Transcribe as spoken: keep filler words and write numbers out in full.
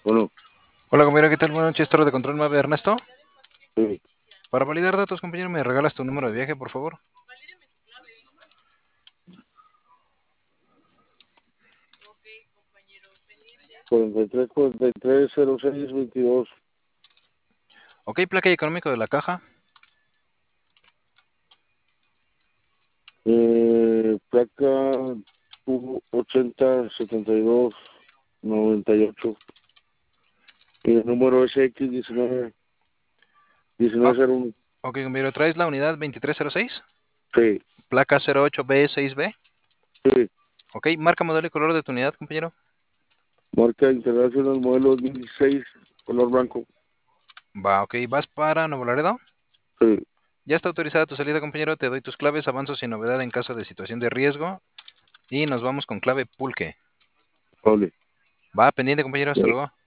Bueno, Hola compañero, ¿qué tal? Buenas noches, torre de control Mave Ernesto. sí, Para validar datos, compañero, ¿me regalas tu número de viaje, por favor? cuarenta y tres, cuarenta y tres, cero seis, veintidós. Ok, placa y económico de la caja. Eh, placa ochenta, setenta y dos, noventa y ocho. Y el número es X diecinueve, Ah, diecinueve cero uno. ok, compañero, ¿traes la unidad veintitrés cero seis? Sí, Placa cero ocho B seis B. sí. Ok, marca, modelo y color de tu unidad, compañero. Marca Internacional modelo dos mil dieciséis, color blanco. Va, ok, ¿vas para Nuevo Laredo? Sí, Ya está autorizada tu salida, compañero. Te doy tus claves, avanzo sin novedad en caso de situación de riesgo. Y nos vamos con clave pulque. vale. Va, pendiente, compañero, hasta Sí. luego.